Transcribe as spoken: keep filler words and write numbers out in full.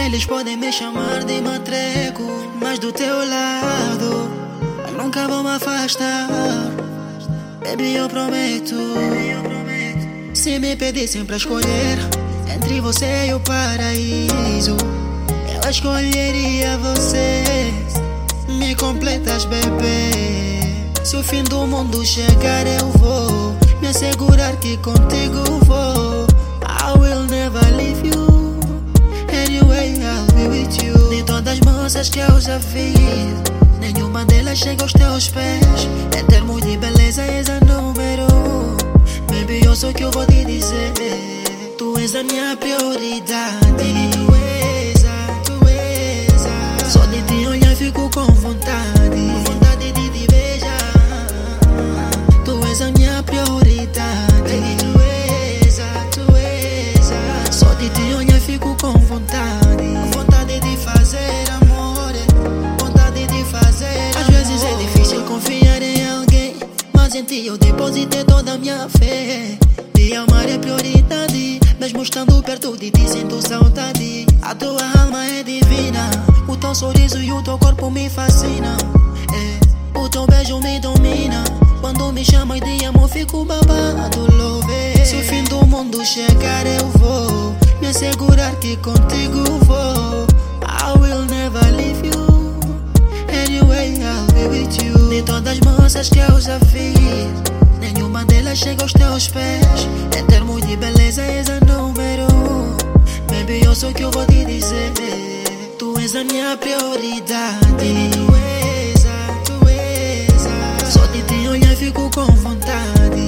Eles podem me chamar de matreco, mas do teu lado eu nunca vou me afastar. Baby, eu prometo. Se me pedissem pra escolher entre você e o paraíso, eu escolheria você. Me completas, bebê. Se o fim do mundo chegar, eu vou me assegurar que contigo vou. I will never leave you. Anyway, I'll be with you. De todas as moças que eu já vi, nenhuma delas chega aos teus pés. Em termos de beleza, és a número um. Baby, eu sei o que eu vou te dizer. Tu és a minha prioridade. Tu és a, tu és a. Só de te olhar fico com vontade, com vontade de te beijar. Tu és a minha prioridade. Tu és a, tu és a. Só de te olhar fico com vontade, com vontade de fazer amor, vontade de fazer. Às vezes é difícil confiar em alguém, mas em ti eu depositei toda a minha fé. Te amar é prioridade, mesmo estando perto de ti sinto saudade. A tua alma é divina, o teu sorriso e o teu corpo me fascinam. É, o teu beijo me domina, quando me chamas de amor fico babado, louve. Se o fim do mundo chegar eu vou me assegurar que contigo vou. I will never leave you. Anyway, I'll be with you. De todas as moças que eu já vi, nenhuma delas chega aos teus pés. Em termos de beleza, és a número um. Baby, eu sei o que eu vou te dizer. Tu és a minha prioridade. Tu és a, tu és a. Só de te olhar fico com vontade.